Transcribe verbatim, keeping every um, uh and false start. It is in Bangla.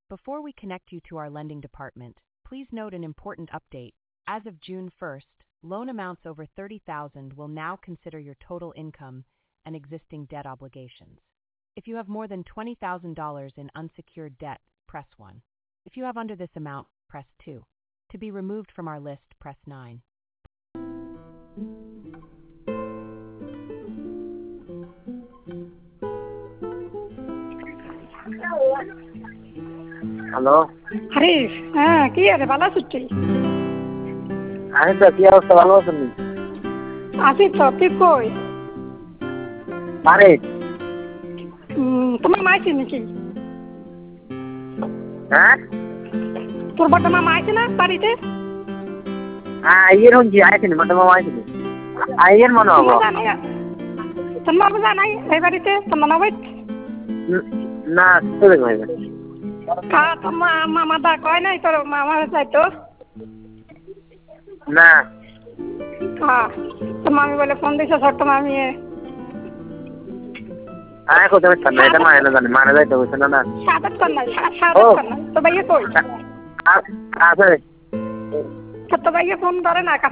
Before we connect you to our lending department, please note an important update. As of June first, loan amounts over thirty thousand dollars will now consider your total income and existing debt obligations. If you have more than twenty thousand dollars in unsecured debt, press one. If you have under this amount, press two. To be removed from our list, press nine. Hello Haris, হ্যাঁ কি আছে ভালো আছিস তুই? আমি তো কি অবস্থা, ভালো আছেন? আছি তো, তুই কই? আরে তোমার মা আছে নাকি? হ্যাঁ তোর বড় মা আছে না বাড়িতে? আইয়ের হঞ্জি আইছেন, বড় মামা আইছেন। আইয়ের মনে হবো। তোর মা বুঝা নাই এই বাড়িতে? তোর মা নাই? না, তো দেখো এবার। কা তোর মা মামা দা কয় নাই তোর মামা যাইতো? না। হ্যাঁ, তোর মামি বলে ফোন দিছে ছোট্ট মামি। আয় কোথায় থাকেন? এটা মা এনে জানে, মারা যাইতে হইছে না না। সাদাত কর না, সাদাত কর না। তো ভাইয়া কই? আছে। তো ভাইয়া ফোন ধরে না।